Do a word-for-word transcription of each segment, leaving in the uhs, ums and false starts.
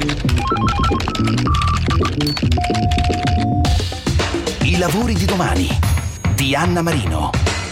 I lavori di domani di Anna Marino.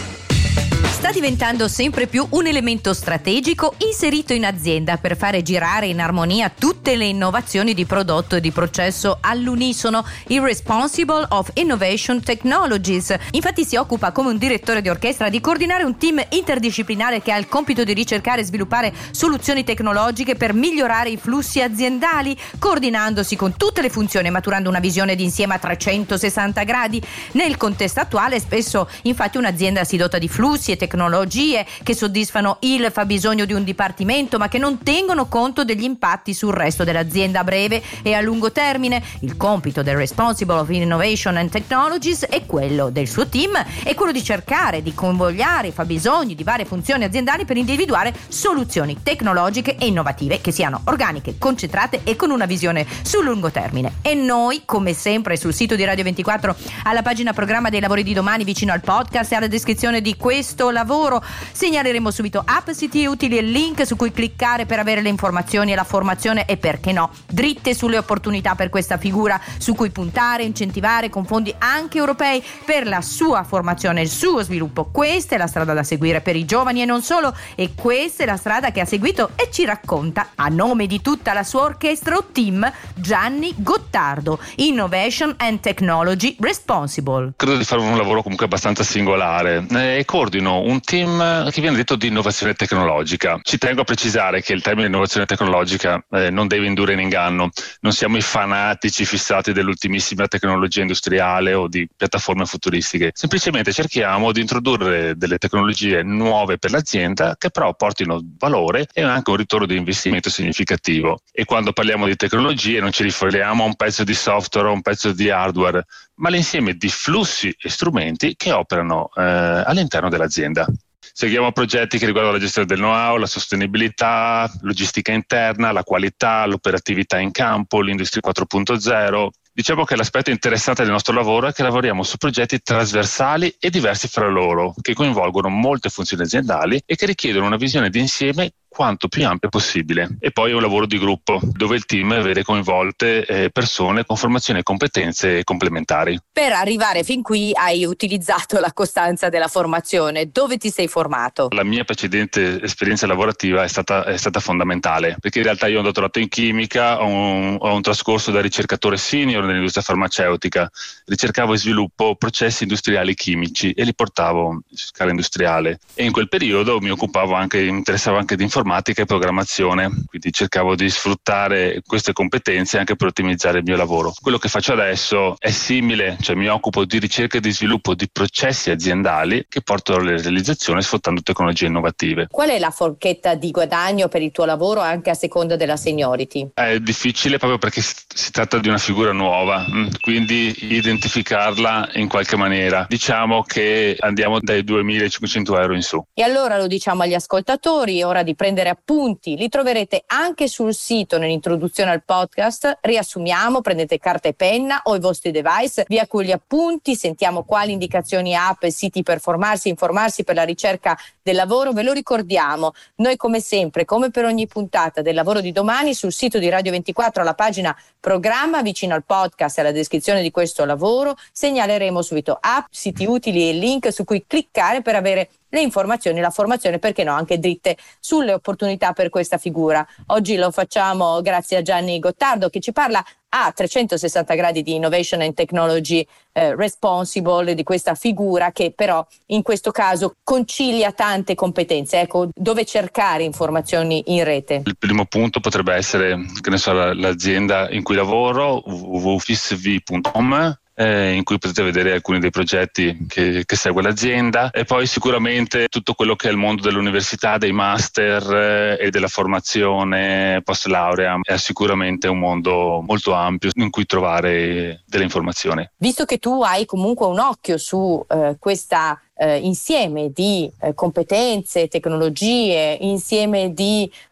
Sta diventando sempre più un elemento strategico inserito in azienda per fare girare in armonia tutte le innovazioni di prodotto e di processo all'unisono il Responsible of Innovation Technologies. Infatti si occupa come un direttore di orchestra di coordinare un team interdisciplinare che ha il compito di ricercare e sviluppare soluzioni tecnologiche per migliorare i flussi aziendali, coordinandosi con tutte le funzioni e maturando una visione d'insieme a trecentosessanta gradi. Nel contesto attuale spesso infatti un'azienda si dota di flussi e tecnologie che soddisfano il fabbisogno di un dipartimento ma che non tengono conto degli impatti sul resto dell'azienda a breve e a lungo termine. Il compito del Responsible of Innovation and Technologies e quello del suo team è quello di cercare di convogliare i fabbisogni di varie funzioni aziendali per individuare soluzioni tecnologiche e innovative che siano organiche, concentrate e con una visione sul lungo termine. E noi, come sempre, sul sito di Radio ventiquattro, alla pagina programma dei lavori di domani vicino al podcast e alla descrizione di questo lavoro segnaleremo subito app, siti utili e link su cui cliccare per avere le informazioni e la formazione e, perché no, dritte sulle opportunità per questa figura su cui puntare, incentivare con fondi anche europei per la sua formazione e il suo sviluppo. Questa è la strada da seguire per i giovani e non solo, e questa è la strada che ha seguito e ci racconta a nome di tutta la sua orchestra o team Gianni Gottardo, Innovation and Technology Responsible. Credo di fare un lavoro comunque abbastanza singolare e eh, coordino un team che viene detto di innovazione tecnologica. Ci tengo a precisare che il termine innovazione tecnologica eh, non deve indurre in inganno. Non siamo i fanatici fissati dell'ultimissima tecnologia industriale o di piattaforme futuristiche. Semplicemente cerchiamo di introdurre delle tecnologie nuove per l'azienda che però portino valore e anche un ritorno di investimento significativo. E quando parliamo di tecnologie non ci riferiamo a un pezzo di software o un pezzo di hardware, ma l'insieme di flussi e strumenti che operano eh, all'interno dell'azienda. Seguiamo progetti che riguardano la gestione del know-how, la sostenibilità, logistica interna, la qualità, l'operatività in campo, l'industria quattro punto zero. Diciamo che l'aspetto interessante del nostro lavoro è che lavoriamo su progetti trasversali e diversi fra loro, che coinvolgono molte funzioni aziendali e che richiedono una visione d'insieme quanto più ampia possibile. E poi è un lavoro di gruppo, dove il team vede coinvolte eh, persone con formazione e competenze complementari. Per arrivare fin qui hai utilizzato la costanza della formazione. Dove ti sei formato? La mia precedente esperienza lavorativa è stata, è stata fondamentale, perché in realtà io ho un dottorato in chimica, ho un, ho un trascorso da ricercatore senior nell'industria farmaceutica, ricercavo e sviluppo processi industriali chimici e li portavo su scala industriale, e in quel periodo mi occupavo anche, mi interessavo anche di informatica e programmazione, quindi cercavo di sfruttare queste competenze anche per ottimizzare il mio lavoro. Quello che faccio adesso è simile, cioè mi occupo di ricerca e di sviluppo di processi aziendali che portano alla realizzazione sfruttando tecnologie innovative. Qual è la forchetta di guadagno per il tuo lavoro anche a seconda della seniority? È difficile proprio perché si tratta di una figura nuova, quindi identificarla in qualche maniera. Diciamo che andiamo dai duemilacinquecento euro in su. E allora lo diciamo agli ascoltatori, è ora di prendere appunti, li troverete anche sul sito nell'introduzione al podcast. Riassumiamo, prendete carta e penna o i vostri device, via con gli appunti, sentiamo quali indicazioni, app e siti per formarsi, informarsi per la ricerca del lavoro. Ve lo ricordiamo, noi come sempre, come per ogni puntata del lavoro di domani, sul sito di Radio ventiquattro alla pagina programma vicino al podcast e alla descrizione di questo lavoro segnaleremo subito app, siti utili e link su cui cliccare per avere le informazioni, la formazione, perché no, anche dritte sulle opportunità per questa figura. Oggi lo facciamo grazie a Gianni Gottardo, che ci parla a trecentosessanta gradi di Innovation and Technology eh, Responsible, di questa figura che però in questo caso concilia tante competenze. Ecco, dove cercare informazioni in rete? Il primo punto potrebbe essere, che ne so, l'azienda in cui lavoro, w w w punto fissv punto com, Eh, in cui potete vedere alcuni dei progetti che, che segue l'azienda, e poi sicuramente tutto quello che è il mondo dell'università, dei master eh, e della formazione post laurea è sicuramente un mondo molto ampio in cui trovare delle informazioni. Visto che tu hai comunque un occhio su eh, questa eh, insieme di eh, competenze, tecnologie, insieme di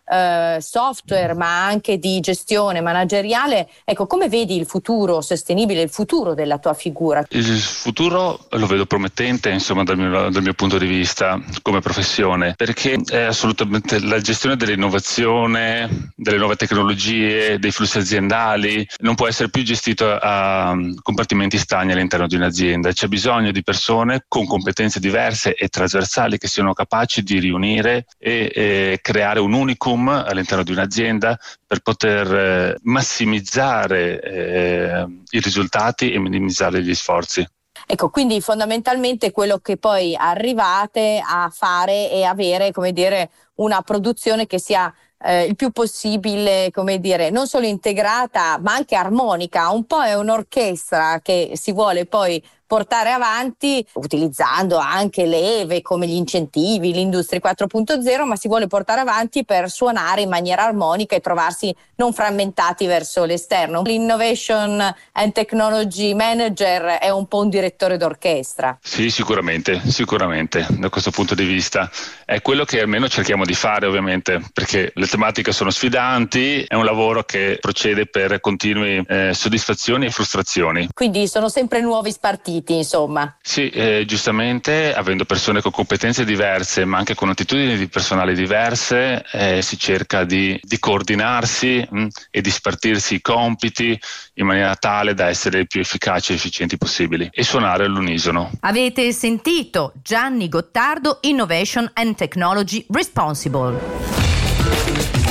eh, software ma anche di gestione manageriale. Ecco, come vedi il futuro sostenibile, il futuro della tua figura? Il futuro lo vedo promettente, insomma, dal mio, dal mio punto di vista come professione, perché è assolutamente la gestione dell'innovazione, delle nuove tecnologie, dei flussi aziendali non può essere più gestito a compartimenti stagni all'interno di un'azienda. C'è bisogno di persone con competenze diverse e trasversali che siano capaci di riunire e, e creare un unicum all'interno di un'azienda per poter eh, massimizzare eh, i risultati e minimizzare gli sforzi. Ecco, quindi fondamentalmente quello che poi arrivate a fare è avere, come dire, una produzione che sia eh, il più possibile, come dire, non solo integrata ma anche armonica. Un po' è un'orchestra che si vuole poi portare avanti utilizzando anche le E V E come gli incentivi, l'Industria quattro punto zero, ma si vuole portare avanti per suonare in maniera armonica e trovarsi non frammentati verso l'esterno. L'Innovation and Technology Manager è un po' un direttore d'orchestra. Sì, sicuramente, sicuramente da questo punto di vista. È quello che almeno cerchiamo di fare, ovviamente, perché le tematiche sono sfidanti, è un lavoro che procede per continue eh, soddisfazioni e frustrazioni. Quindi sono sempre nuovi spartiti, insomma. Sì, eh, giustamente, avendo persone con competenze diverse ma anche con attitudini di personale diverse, eh, si cerca di, di coordinarsi mh, e di spartirsi i compiti in maniera tale da essere più efficaci e efficienti possibili e suonare all'unisono. Avete sentito Gianni Gottardo, Innovation and Technology Responsible.